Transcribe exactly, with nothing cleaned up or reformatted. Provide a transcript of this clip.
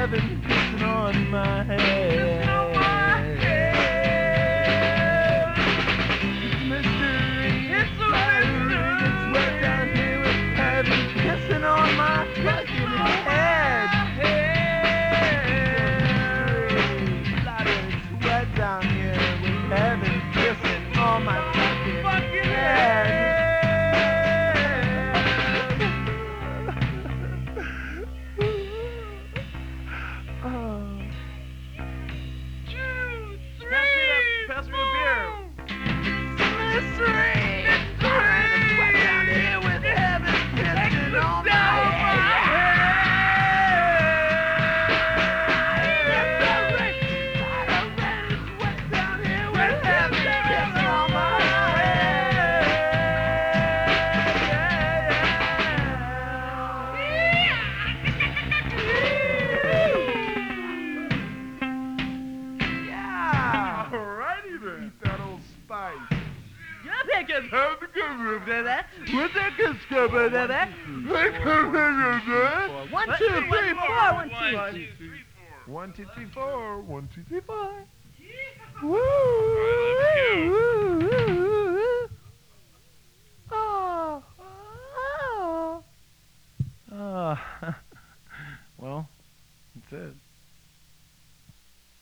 heaven kissing on my head. Mystery, it's a mystery. It's wet down here with heaven kissing on my fucking head. It's wet down here with heaven kissing on my fucking, fucking head. Oh. Two, three, pass me a beer. Mystery. Alright, it's wet down here with heaven kissing on my Have the good room, baby. With the good scoop, baby. One, two, three, four. One, two, three, four. One, two, three, four. One, two, three, four. Woo!